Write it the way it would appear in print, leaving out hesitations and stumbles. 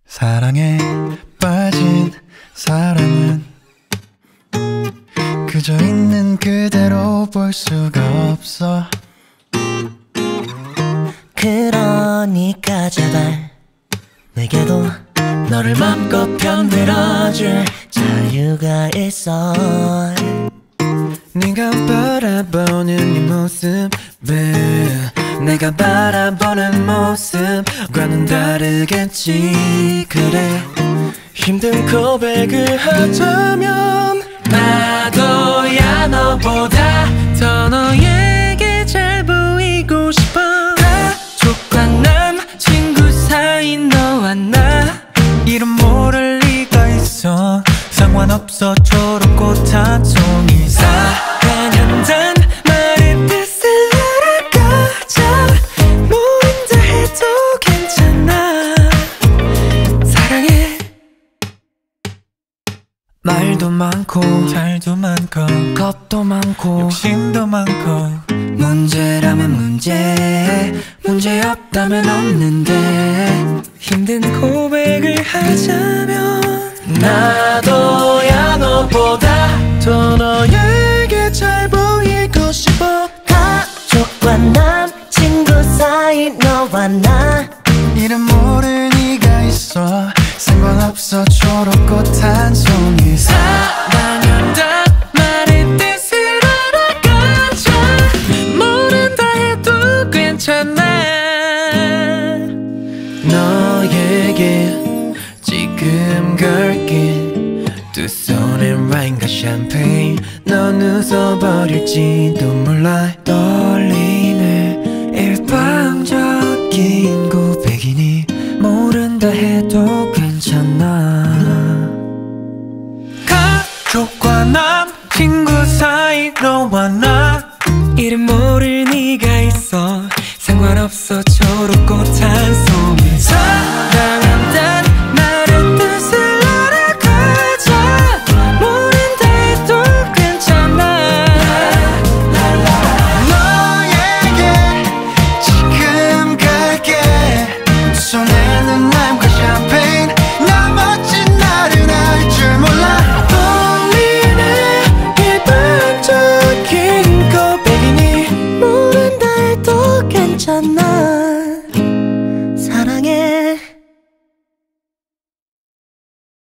사랑에 빠진 사람은 그저 있는 그대로 볼 수가 없어. 그러니까 제발 내게도 너를 맘껏 편들어줄 자유가 있어. 네가 바라보는 네 모습은 내가 바라보는 모습과는 다르겠지. 그래, 힘든 고백을 하자면 나도야 너보다 더 너에게 잘 보이고 싶어. 가족과 남친구 사이 너와 나 이름 모를 리가 있어. 상관없어 초록꽃 한 송이 사랑한단 말의 뜻을 알아가자. 모른다 해도 괜찮아. 사랑해. 말도 많고 잘도 많고 겁도 많고 욕심도 많고 문제라면 문제 없다면 없는데 힘든 고백을 하자면 나도야 너보다 더 너에게 잘 보이고 싶어. 가족과 남친구 사이 너와 나 이름 모를 네가 있어. 상관없어 초록꽃 한 송이 사랑한다 말의 뜻을 알아가자. 모른다 해도 괜찮아. 너에게 지금 걸긴 두 손에 와인과 샴페인. 넌 웃어버릴지도 몰라. 떨리는 일방적인 고백이니 모른다 해도 괜찮아. 가족과 남친구 사이 너와 나 이름 모를 네가 있어. 상관없어 초록꽃